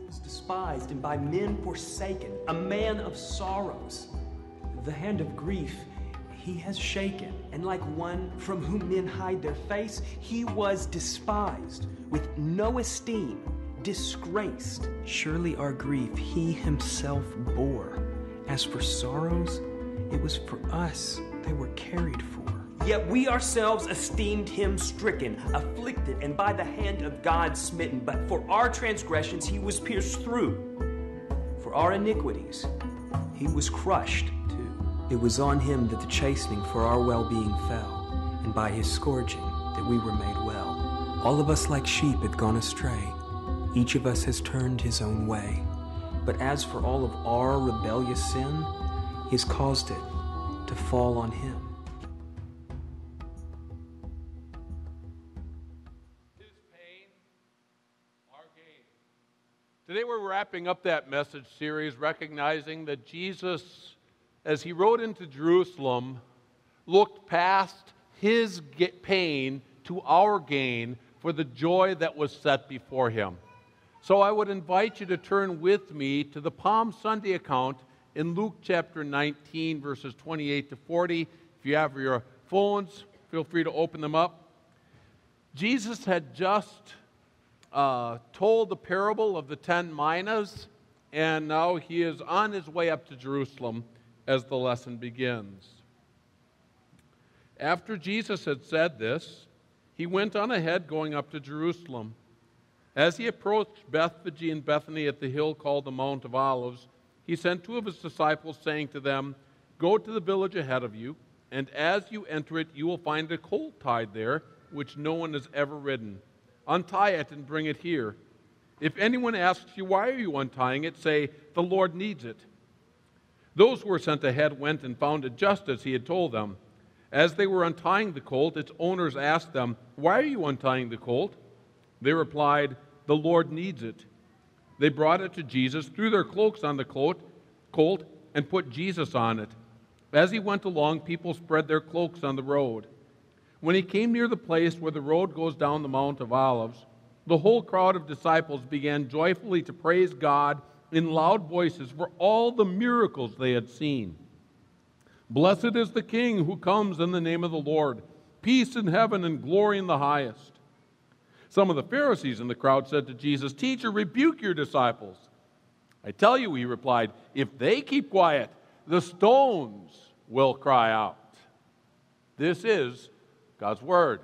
was despised and by men forsaken, a man of sorrows. The hand of grief he has shaken, and like one from whom men hide their face, he was despised, with no esteem, disgraced. Surely our grief he himself bore. As for sorrows, it was for us they were carried for. Yet we ourselves esteemed him stricken, afflicted, and by the hand of God smitten. But for our transgressions he was pierced through. For our iniquities he was crushed too. It was on him that the chastening for our well-being fell, and by his scourging that we were made well. All of us like sheep have gone astray. Each of us has turned his own way. But as for all of our rebellious sin, he has caused it to fall on him. Today we're wrapping up that message series, recognizing that Jesus, as he rode into Jerusalem, looked past his pain to our gain for the joy that was set before him. So I would invite you to turn with me to the Palm Sunday account in Luke chapter 19, verses 28 to 40. If you have your phones, feel free to open them up. Jesus had just told the parable of the 10 minas, and now he is on his way up to Jerusalem as the lesson begins. After Jesus had said this, he went on ahead going up to Jerusalem. As he approached Bethphage and Bethany at the hill called the Mount of Olives, he sent 2 of his disciples, saying to them, "Go to the village ahead of you, and as you enter it, you will find a colt tied there, which no one has ever ridden. Untie it and bring it here. If anyone asks you, 'Why are you untying it?' say, 'The Lord needs it.'" Those who were sent ahead went and found it just as he had told them. As they were untying the colt, its owners asked them, "Why are you untying the colt?" They replied, "The Lord needs it." They brought it to Jesus, threw their cloaks on the colt, and put Jesus on it. As he went along, people spread their cloaks on the road. When he came near the place where the road goes down the Mount of Olives, the whole crowd of disciples began joyfully to praise God in loud voices for all the miracles they had seen. "Blessed is the King who comes in the name of the Lord. Peace in heaven and glory in the highest." Some of the Pharisees in the crowd said to Jesus, "Teacher, rebuke your disciples." "I tell you," he replied, "if they keep quiet, the stones will cry out." This is God's Word.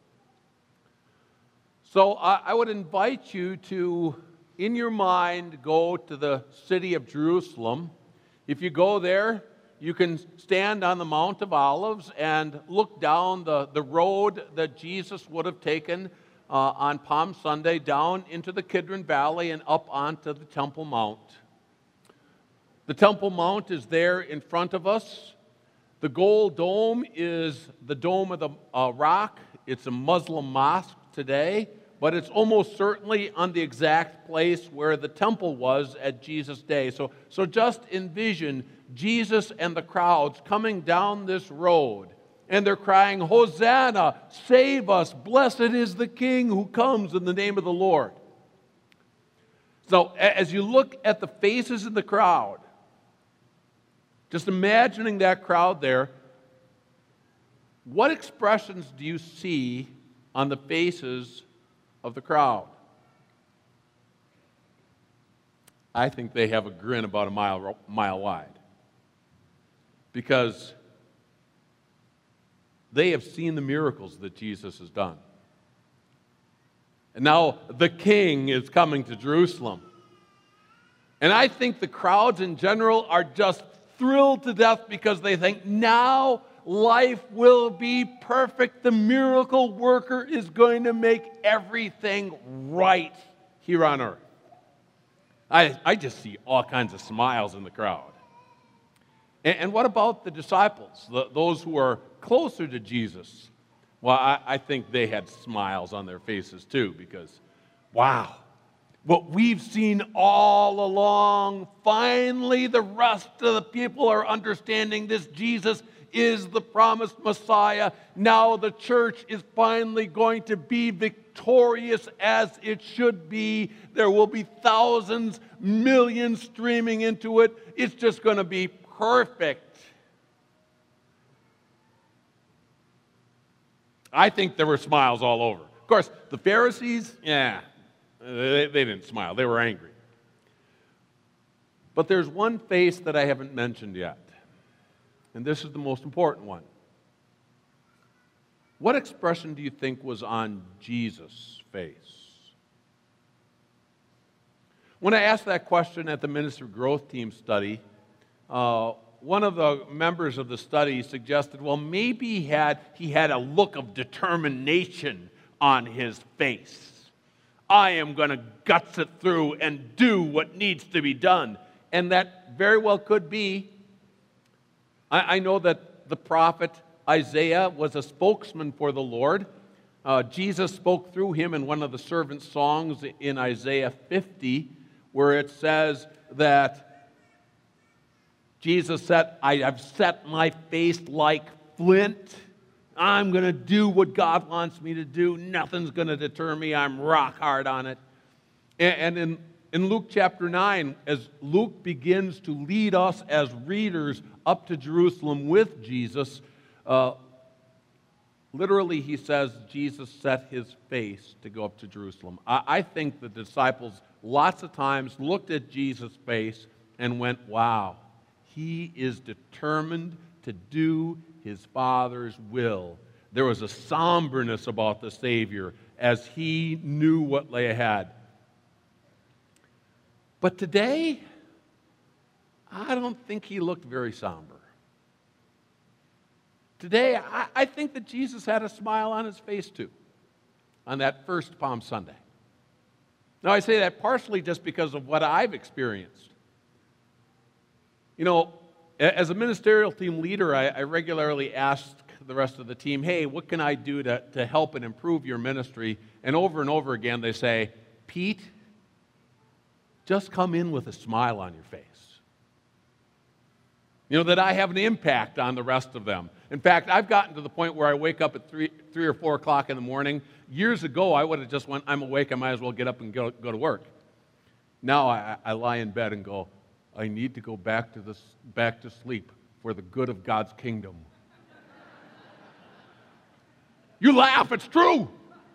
So I would invite you to, in your mind, go to the city of Jerusalem. If you go there, you can stand on the Mount of Olives and look down the road that Jesus would have taken on Palm Sunday down into the Kidron Valley and up onto the Temple Mount. The Temple Mount is there in front of us. The gold dome is the Dome of the Rock. It's a Muslim mosque today, but it's almost certainly on the exact place where the temple was at Jesus' day. So just envision Jesus and the crowds coming down this road, and they're crying, "Hosanna, save us, blessed is the King who comes in the name of the Lord." So as you look at the faces in the crowd, just imagining that crowd there, what expressions do you see on the faces of the crowd? I think they have a grin about a mile wide, because they have seen the miracles that Jesus has done. And now the King is coming to Jerusalem. And I think the crowds in general are just thrilled to death because they think now life will be perfect. The miracle worker is going to make everything right here on earth. I just see all kinds of smiles in the crowd. And what about the disciples, those who are closer to Jesus? Well, I think they had smiles on their faces too, because, wow, what we've seen all along, finally the rest of the people are understanding this Jesus is the promised Messiah. Now the church is finally going to be victorious as it should be. There will be thousands, millions streaming into it. It's just going to be perfect. I think there were smiles all over. Of course, the Pharisees, they didn't smile. They were angry. But there's one face that I haven't mentioned yet, and this is the most important one. What expression do you think was on Jesus' face? When I asked that question at the Ministry Growth Team study, one of the members of the study suggested, well, maybe he had a look of determination on his face. I am going to guts it through and do what needs to be done. And that very well could be. I know that the prophet Isaiah was a spokesman for the Lord. Jesus spoke through him in one of the servant songs in Isaiah 50, where it says that Jesus said, I have set my face like flint. I'm going to do what God wants me to do. Nothing's going to deter me. I'm rock hard on it. And in Luke chapter 9, as Luke begins to lead us as readers up to Jerusalem with Jesus, literally he says Jesus set his face to go up to Jerusalem. I think the disciples lots of times looked at Jesus' face and went, wow, he is determined to do his Father's will. There was a somberness about the Savior as he knew what lay ahead. But today, I don't think he looked very somber. Today, I think that Jesus had a smile on his face too, on that first Palm Sunday. Now, I say that partially just because of what I've experienced. You know, as a ministerial team leader, I regularly ask the rest of the team, hey, what can I do to help and improve your ministry? And over again, they say, Pete, just come in with a smile on your face. You know, that I have an impact on the rest of them. In fact, I've gotten to the point where I wake up at 3 or 4 o'clock in the morning. Years ago, I would have just went, I'm awake, I might as well get up and go to work. Now I lie in bed and go, I need to go back to sleep for the good of God's kingdom. You laugh, it's true.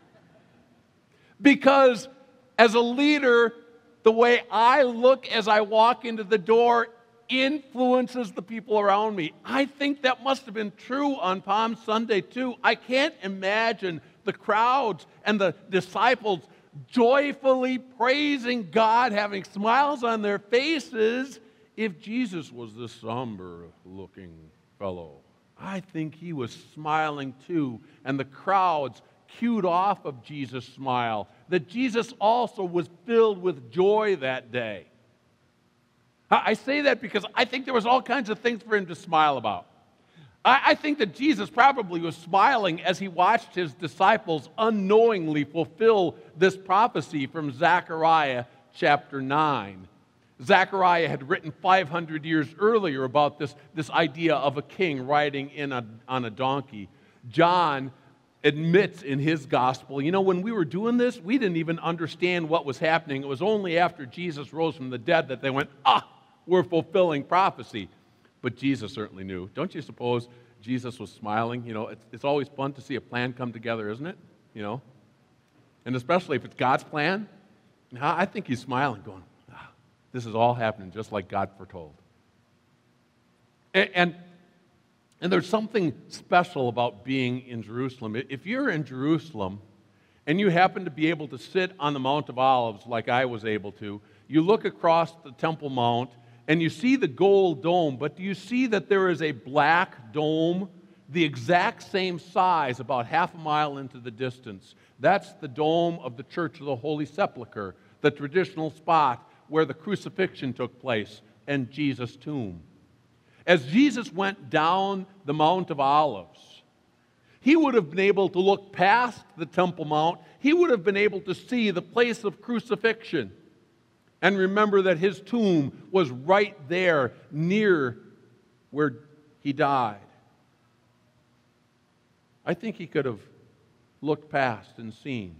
Because as a leader, the way I look as I walk into the door influences the people around me. I think that must have been true on Palm Sunday too. I can't imagine the crowds and the disciples joyfully praising God, having smiles on their faces, if Jesus was this somber-looking fellow. I think he was smiling too, and the crowds cued off of Jesus' smile, that Jesus also was filled with joy that day. I say that because I think there was all kinds of things for him to smile about. I think that Jesus probably was smiling as he watched his disciples unknowingly fulfill this prophecy from Zechariah chapter 9. Zechariah had written 500 years earlier about this idea of a king riding on a donkey. John admits in his gospel, you know, when we were doing this, we didn't even understand what was happening. It was only after Jesus rose from the dead that they went, we're fulfilling prophecy. But Jesus certainly knew. Don't you suppose Jesus was smiling? You know, it's always fun to see a plan come together, isn't it? You know? And especially if it's God's plan. I think he's smiling, going, this is all happening just like God foretold. And there's something special about being in Jerusalem. If you're in Jerusalem and you happen to be able to sit on the Mount of Olives like I was able to, you look across the Temple Mount and you see the gold dome, but do you see that there is a black dome, the exact same size, about half a mile into the distance? That's the dome of the Church of the Holy Sepulchre, the traditional spot where the crucifixion took place and Jesus' tomb. As Jesus went down the Mount of Olives, he would have been able to look past the Temple Mount. He would have been able to see the place of crucifixion. And remember that his tomb was right there near where he died. I think he could have looked past and seen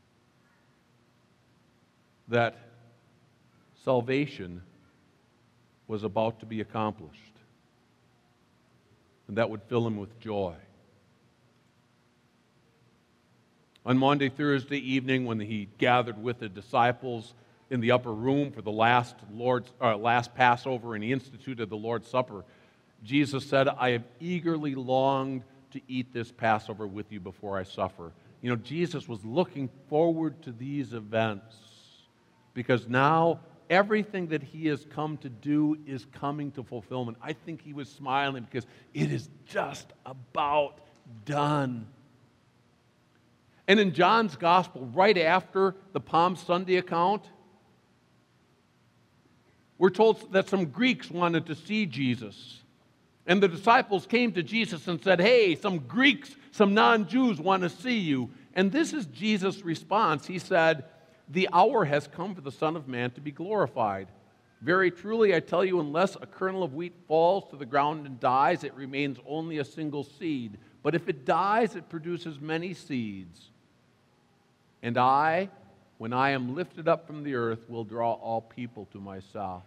that salvation was about to be accomplished, and that would fill him with joy. On Maundy, Thursday evening, when he gathered with the disciples in the upper room for the last Passover, and he instituted the Lord's Supper, Jesus said, "I have eagerly longed to eat this Passover with you before I suffer." You know, Jesus was looking forward to these events because now everything that he has come to do is coming to fulfillment. I think he was smiling because it is just about done. And in John's Gospel, right after the Palm Sunday account, we're told that some Greeks wanted to see Jesus. And the disciples came to Jesus and said, "Hey, some Greeks, some non-Jews want to see you." And this is Jesus' response. He said, "The hour has come for the Son of Man to be glorified. Very truly, I tell you, unless a kernel of wheat falls to the ground and dies, it remains only a single seed. But if it dies, it produces many seeds. And I, when I am lifted up from the earth, will draw all people to myself."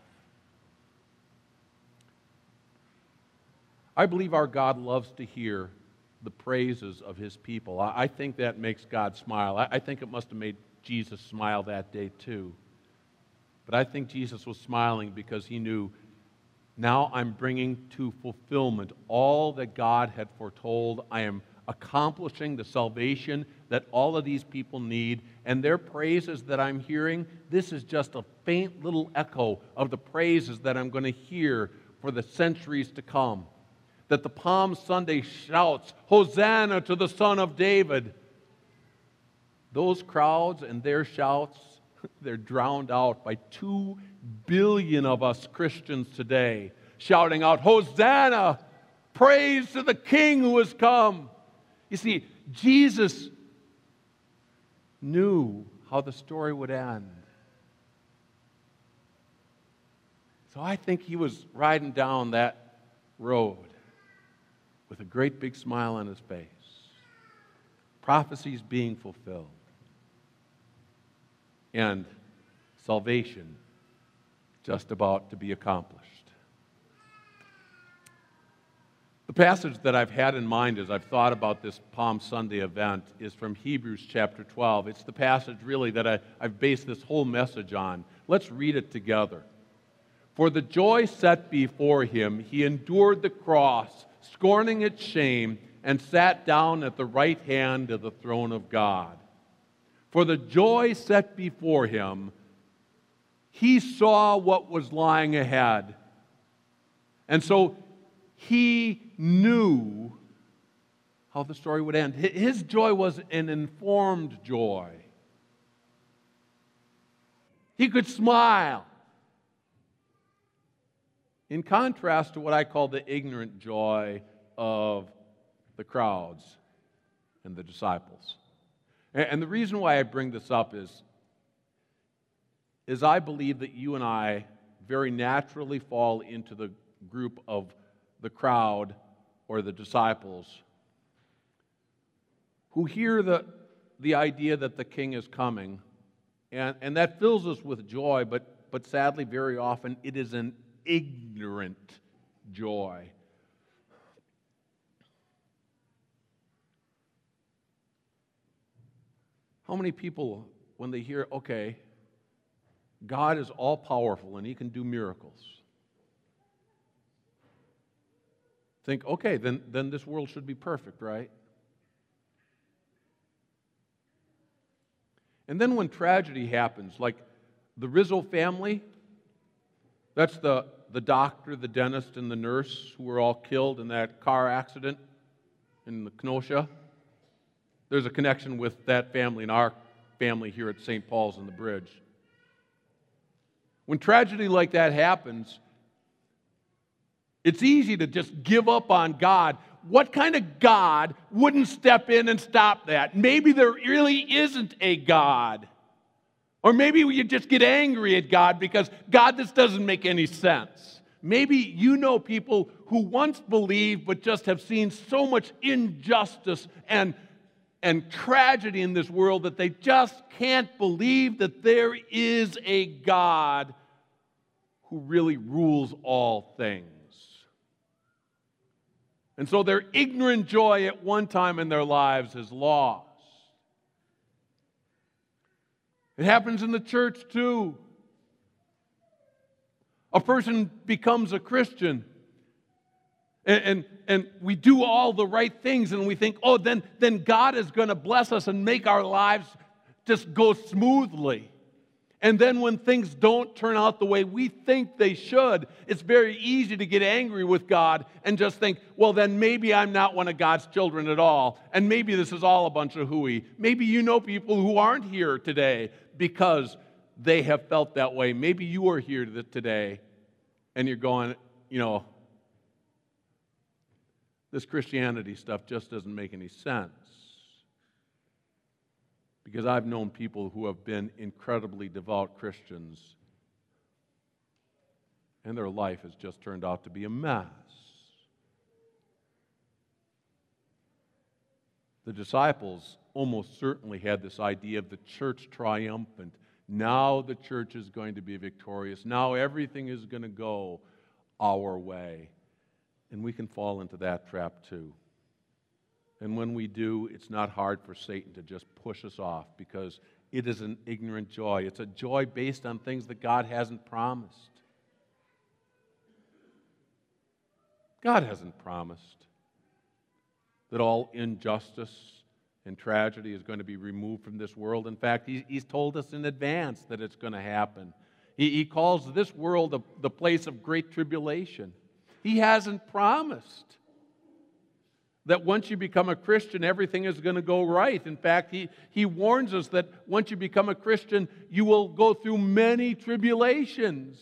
I believe our God loves to hear the praises of his people. I think that makes God smile. I think it must have made Jesus smile that day too. But I think Jesus was smiling because he knew, now I'm bringing to fulfillment all that God had foretold. I am accomplishing the salvation that all of these people need, and their praises that I'm hearing, this is just a faint little echo of the praises that I'm going to hear for the centuries to come. That the Palm Sunday shouts, "Hosanna to the Son of David." Those crowds and their shouts, they're drowned out by 2 billion of us Christians today shouting out, "Hosanna! Praise to the King who has come." You see, Jesus knew how the story would end. So I think he was riding down that road with a great big smile on his face. Prophecies being fulfilled. And salvation just about to be accomplished. The passage that I've had in mind as I've thought about this Palm Sunday event is from Hebrews chapter 12. It's the passage really that I've based this whole message on. Let's read it together. "For the joy set before him, he endured the cross, scorning its shame, and sat down at the right hand of the throne of God. For the joy set before him, he saw what was lying ahead. And so he knew how the story would end. His joy was an informed joy. He could smile. In contrast to what I call the ignorant joy of the crowds and the disciples. And the reason why I bring this up is I believe that you and I very naturally fall into the group of the crowd or the disciples who hear the idea that the king is coming, and that fills us with joy, but sadly very often it is an ignorant joy. How many people, when they hear, okay, God is all-powerful and he can do miracles, think, okay, then this world should be perfect, right? And then when tragedy happens, like the Rizzo family, that's the doctor, the dentist, and the nurse who were all killed in that car accident in Kenosha. There's a connection with that family and our family here at St. Paul's on the Bridge. When tragedy like that happens, it's easy to just give up on God. What kind of God wouldn't step in and stop that? Maybe there really isn't a God. Or maybe you just get angry at God because God, this doesn't make any sense. Maybe you know people who once believed but just have seen so much injustice and tragedy in this world that they just can't believe that there is a God who really rules all things. And so their ignorant joy at one time in their lives is lost. It happens in the church too. A person becomes a Christian and we do all the right things and we think, oh, then God is going to bless us and make our lives just go smoothly. And then when things don't turn out the way we think they should, it's very easy to get angry with God and just think, well, then maybe I'm not one of God's children at all, and maybe this is all a bunch of hooey. Maybe you know people who aren't here today because they have felt that way. Maybe you are here today and you're going, this Christianity stuff just doesn't make any sense. Because I've known people who have been incredibly devout Christians, and their life has just turned out to be a mess. The disciples almost certainly had this idea of the church triumphant. Now the church is going to be victorious. Now everything is going to go our way. And we can fall into that trap too. And when we do, it's not hard for Satan to just push us off because it is an ignorant joy. It's a joy based on things that God hasn't promised. God hasn't promised that all injustice and tragedy is going to be removed from this world. In fact, He's told us in advance that it's going to happen. He calls this world the place of great tribulation. He hasn't promised that once you become a Christian, everything is going to go right. In fact, he warns us that once you become a Christian, you will go through many tribulations.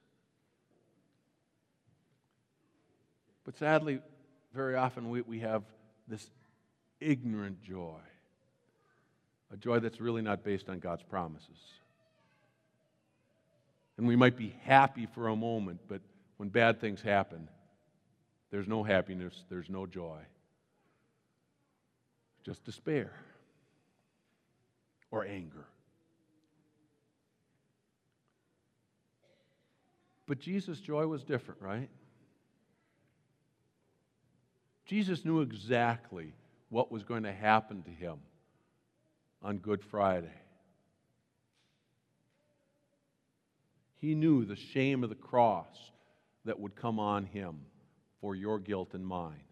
But sadly, very often we have this ignorant joy, a joy that's really not based on God's promises. And we might be happy for a moment, but when bad things happen, there's no happiness, there's no joy. Just despair or anger. But Jesus' joy was different, right? Jesus knew exactly what was going to happen to him on Good Friday. He knew the shame of the cross that would come on him for your guilt and mine.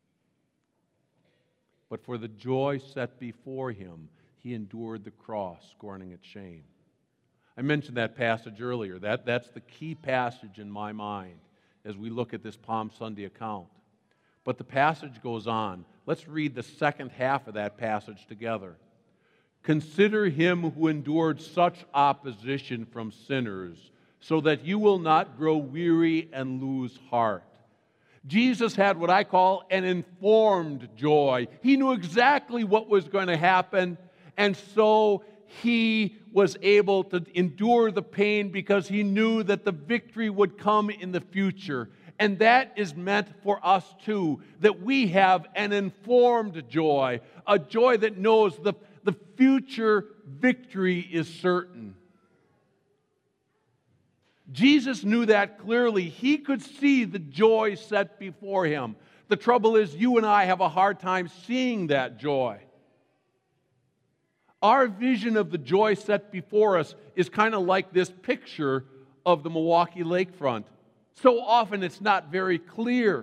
But for the joy set before him, he endured the cross, scorning its shame. I mentioned that passage earlier. That's the key passage in my mind as we look at this Palm Sunday account. But the passage goes on. Let's read the second half of that passage together. Consider him who endured such opposition from sinners, so that you will not grow weary and lose heart. Jesus had what I call an informed joy. He knew exactly what was going to happen, and so he was able to endure the pain because he knew that the victory would come in the future. And that is meant for us too, that we have an informed joy, a joy that knows the future victory is certain. Jesus knew that clearly. He could see the joy set before him. The trouble is, you and I have a hard time seeing that joy. Our vision of the joy set before us is kind of like this picture of the Milwaukee lakefront. So often it's not very clear.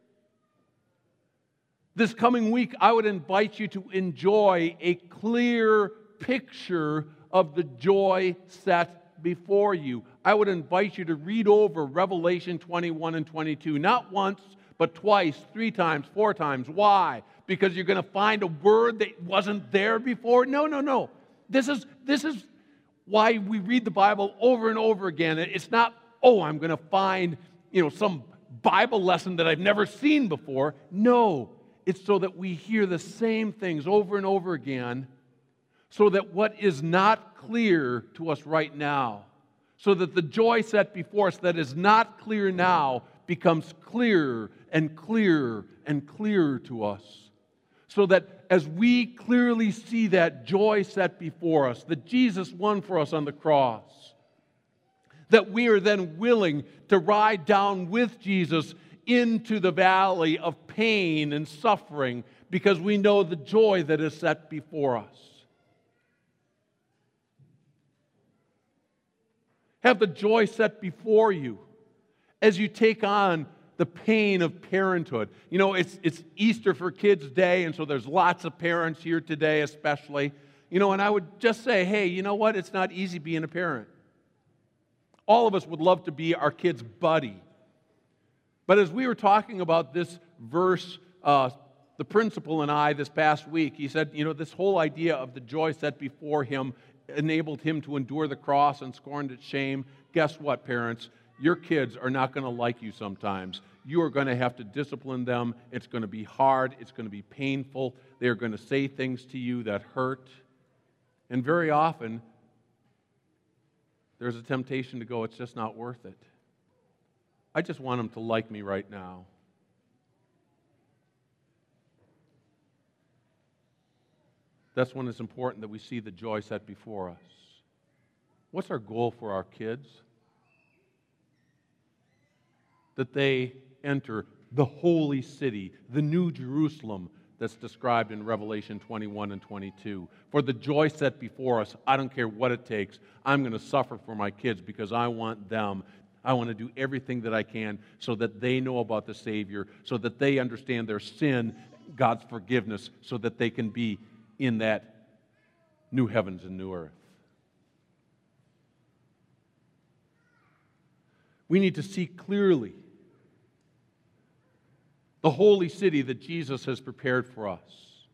This coming week, I would invite you to enjoy a clear picture of the joy set before you. I would invite you to read over Revelation 21 and 22, not once, but twice, 3 times, 4 times. Why? Because you're going to find a word that wasn't there before? No. This is why we read the Bible over and over again. It's not, I'm going to find, some Bible lesson that I've never seen before. No, it's so that we hear the same things over and over again, so that what is not clear to us right now, so that the joy set before us that is not clear now becomes clearer and clearer and clearer to us. So that as we clearly see that joy set before us, that Jesus won for us on the cross, that we are then willing to ride down with Jesus into the valley of pain and suffering because we know the joy that is set before us. Have the joy set before you as you take on the pain of parenthood. You know, it's Easter for Kids Day, and so there's lots of parents here today especially. You know, and I would just say, hey, you know what? It's not easy being a parent. All of us would love to be our kid's buddy. But as we were talking about this verse, the principal and I this past week, he said, you know, this whole idea of the joy set before him enabled him to endure the cross and scorned its shame. Guess what, parents? Your kids are not going to like you sometimes. You are going to have to discipline them. It's going to be hard. It's going to be painful. They're going to say things to you that hurt. And very often, there's a temptation to go, it's just not worth it. I just want them to like me right now. That's when it's important that we see the joy set before us. What's our goal for our kids? That they enter the holy city, the new Jerusalem that's described in Revelation 21 and 22. For the joy set before us, I don't care what it takes. I'm going to suffer for my kids because I want them. I want to do everything that I can so that they know about the Savior, so that they understand their sin, God's forgiveness, so that they can be in that new heavens and new earth. We need to see clearly the holy city that Jesus has prepared for us.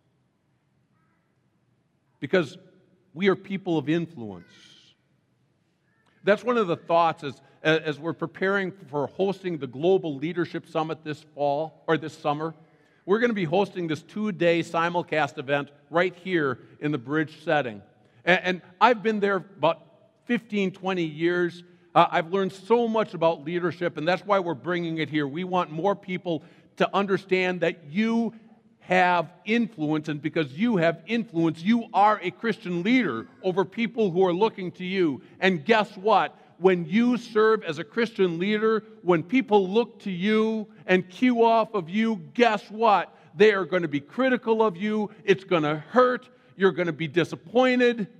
Because we are people of influence. That's one of the thoughts as we're preparing for hosting the Global Leadership Summit this fall, or this summer. We're going to be hosting this 2-day simulcast event right here in the Bridge setting. And I've been there about 15, 20 years. I've learned so much about leadership, and that's why we're bringing it here. We want more people to understand that you have influence, and because you have influence, you are a Christian leader over people who are looking to you. And guess what? When you serve as a Christian leader, when people look to you and cue off of you, guess what? They are going to be critical of you. It's going to hurt. You're going to be disappointed.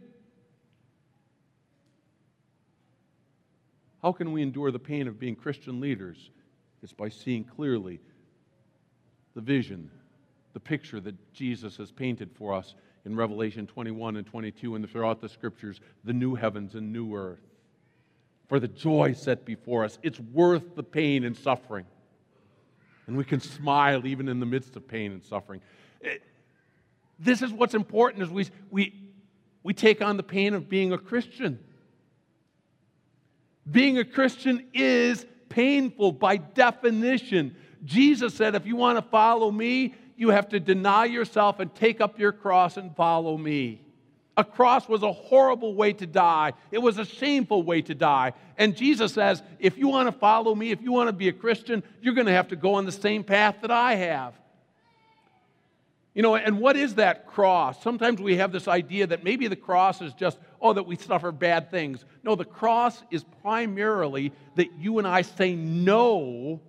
How can we endure the pain of being Christian leaders? It's by seeing clearly the vision, the picture that Jesus has painted for us in Revelation 21 and 22 and throughout the Scriptures, the new heavens and new earth. For the joy set before us, it's worth the pain and suffering. And we can smile even in the midst of pain and suffering. This is what's important as we take on the pain of being a Christian. Being a Christian is painful by definition. Jesus said, if you want to follow me, you have to deny yourself and take up your cross and follow me. A cross was a horrible way to die. It was a shameful way to die. And Jesus says, if you want to follow me, if you want to be a Christian, you're going to have to go on the same path that I have. You know, and what is that cross? Sometimes we have this idea that maybe the cross is just, that we suffer bad things. No, the cross is primarily that you and I say no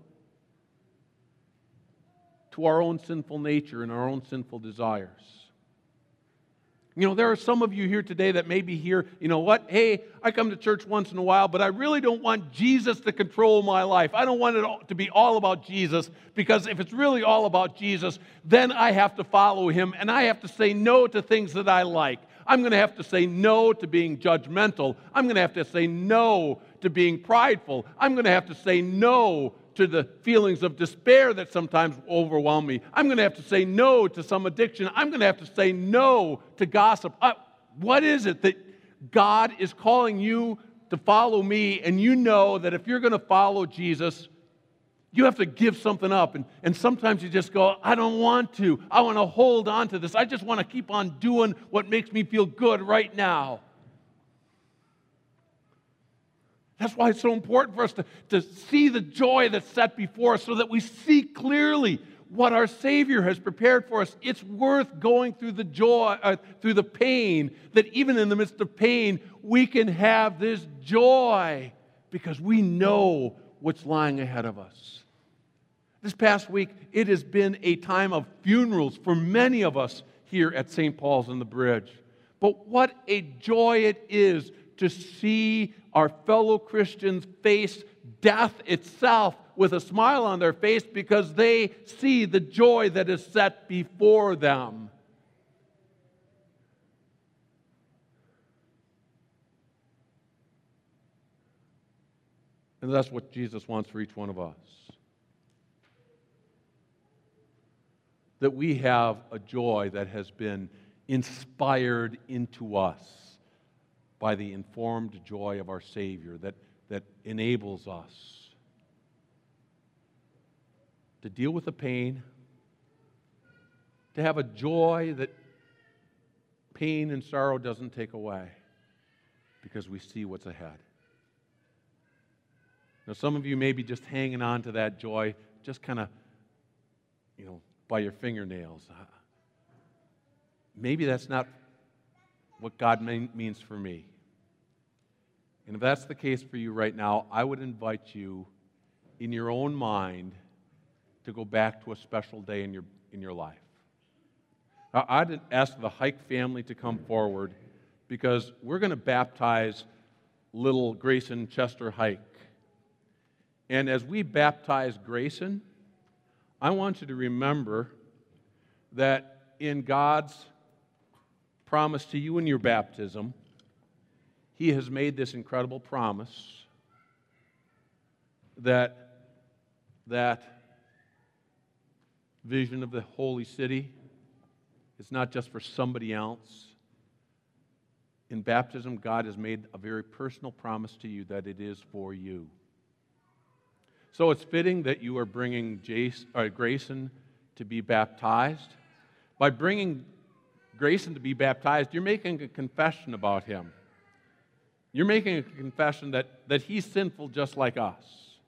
to our own sinful nature and our own sinful desires. You know, there are some of you here today that may be here, you know what, hey, I come to church once in a while, but I really don't want Jesus to control my life. I don't want it to be all about Jesus, because if it's really all about Jesus, then I have to follow Him, and I have to say no to things that I like. I'm going to have to say no to being judgmental. I'm going to have to say no to being prideful. I'm going to have to say no to the feelings of despair that sometimes overwhelm me. I'm going to have to say no to some addiction. I'm going to have to say no to gossip. What is it that God is calling you to follow me, and you know that if you're going to follow Jesus, you have to give something up. And sometimes you just go, I don't want to. I want to hold on to this. I just want to keep on doing what makes me feel good right now. That's why it's so important for us to see the joy that's set before us so that we see clearly what our Savior has prepared for us. It's worth going through the joy, through the pain, that even in the midst of pain, we can have this joy because we know what's lying ahead of us. This past week, it has been a time of funerals for many of us here at St. Paul's on the Bridge. But what a joy it is to see our fellow Christians face death itself with a smile on their face because they see the joy that is set before them. And that's what Jesus wants for each one of us. That we have a joy that has been inspired into us by the informed joy of our Savior that enables us to deal with the pain, to have a joy that pain and sorrow doesn't take away because we see what's ahead. Now, some of you may be just hanging on to that joy, just kind of, by your fingernails. Maybe that's not what God means for me. And if that's the case for you right now, I would invite you in your own mind to go back to a special day in your life. Now, I'd ask the Hike family to come forward because we're going to baptize little Grayson Chester Hike. And as we baptize Grayson, I want you to remember that in God's promise to you in your baptism, He has made this incredible promise that vision of the holy city is not just for somebody else. In baptism, God has made a very personal promise to you that it is for you. So it's fitting that you are bringing Grayson to be baptized. By bringing Grayson to be baptized, you're making a confession about him. You're making a confession that he's sinful just like us.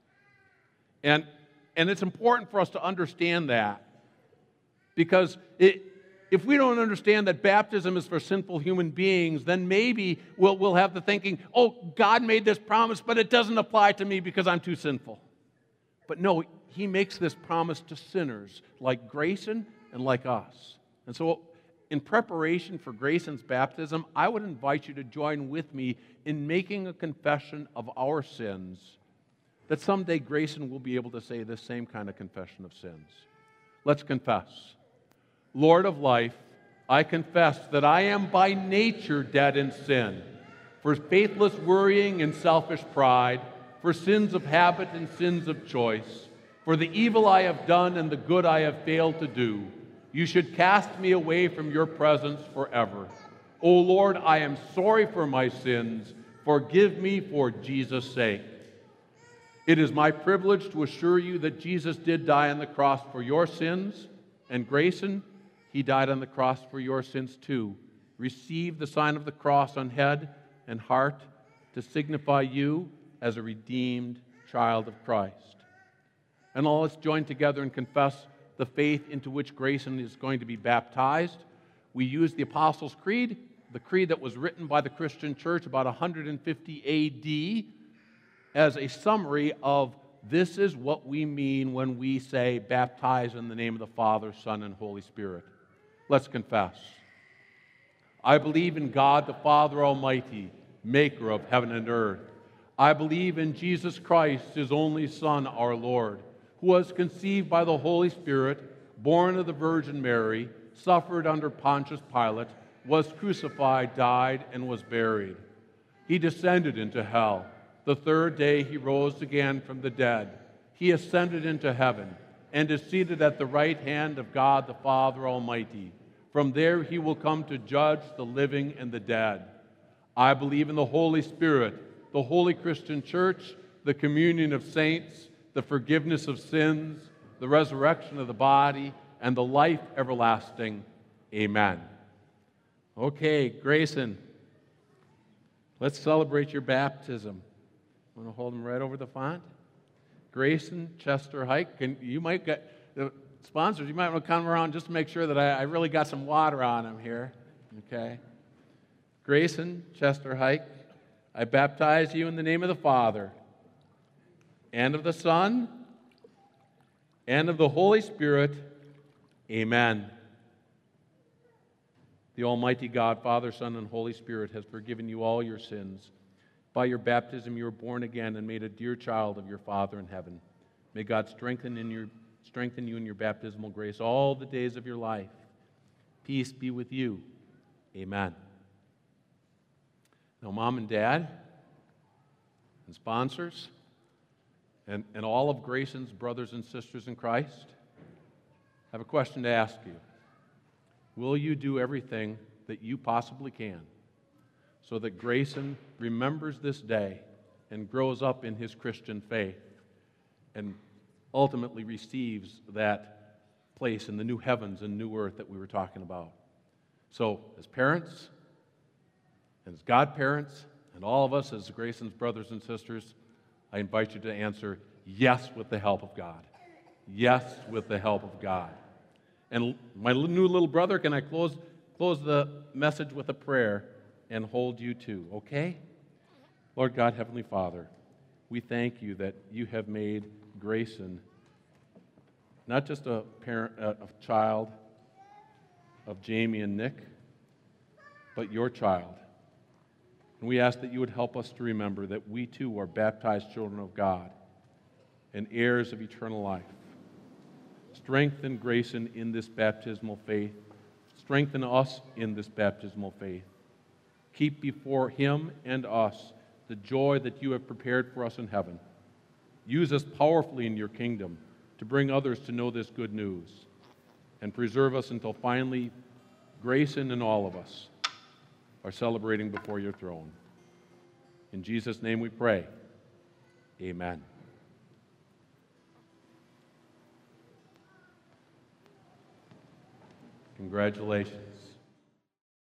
And it's important for us to understand that. Because if we don't understand that baptism is for sinful human beings, then maybe we'll have the thinking, oh, God made this promise, but it doesn't apply to me because I'm too sinful. But no, He makes this promise to sinners like Grayson and like us. And so in preparation for Grayson's baptism, I would invite you to join with me in making a confession of our sins, that someday Grayson will be able to say this same kind of confession of sins. Let's confess. Lord of life, I confess that I am by nature dead in sin, for faithless worrying and selfish pride, for sins of habit and sins of choice, for the evil I have done and the good I have failed to do. You should cast me away from your presence forever. O Lord, I am sorry for my sins. Forgive me for Jesus' sake. It is my privilege to assure you that Jesus did die on the cross for your sins, and Grayson, He died on the cross for your sins too. Receive the sign of the cross on head and heart to signify you as a redeemed child of Christ. And now let's join together and confess the faith into which Grayson is going to be baptized. We use the Apostles' Creed, the creed that was written by the Christian Church about 150 AD, as a summary of this is what we mean when we say baptize in the name of the Father, Son, and Holy Spirit. Let's confess. I believe in God the Father Almighty, maker of heaven and earth. I believe in Jesus Christ, His only Son, our Lord, who was conceived by the Holy Spirit, born of the Virgin Mary, suffered under Pontius Pilate, was crucified, died, and was buried. He descended into hell. The third day He rose again from the dead. He ascended into heaven and is seated at the right hand of God the Father Almighty. From there He will come to judge the living and the dead. I believe in the Holy Spirit, the holy Christian Church, the communion of saints, the forgiveness of sins, the resurrection of the body, and the life everlasting. Amen. Okay, Grayson, let's celebrate your baptism. Want to hold them right over the font? Grayson Chester Hike. You might get the sponsors. You might want to come around just to make sure that I really got some water on them here. Okay. Grayson Chester Hike. I baptize you in the name of the Father, and of the Son, and of the Holy Spirit. Amen. The Almighty God, Father, Son, and Holy Spirit has forgiven you all your sins. By your baptism you were born again and made a dear child of your Father in heaven. May God strengthen you in your baptismal grace all the days of your life. Peace be with you. Amen. Now, Mom and Dad, and sponsors, and all of Grayson's brothers and sisters in Christ, I have a question to ask you. Will you do everything that you possibly can so that Grayson remembers this day and grows up in his Christian faith and ultimately receives that place in the new heavens and new earth that we were talking about? So, as parents, and as godparents, and all of us as Grayson's brothers and sisters, I invite you to answer yes with the help of God. Yes with the help of God. And my new little brother, can I close the message with a prayer and hold you too, okay? Lord God, Heavenly Father, we thank you that you have made Grayson not just a parent, a child of Jamie and Nick, but your child. And we ask that you would help us to remember that we too are baptized children of God and heirs of eternal life. Strengthen Grayson in this baptismal faith. Strengthen us in this baptismal faith. Keep before him and us the joy that you have prepared for us in heaven. Use us powerfully in your kingdom to bring others to know this good news, and preserve us until finally Grayson and all of us are celebrating before your throne. In Jesus' name we pray. Amen. Congratulations.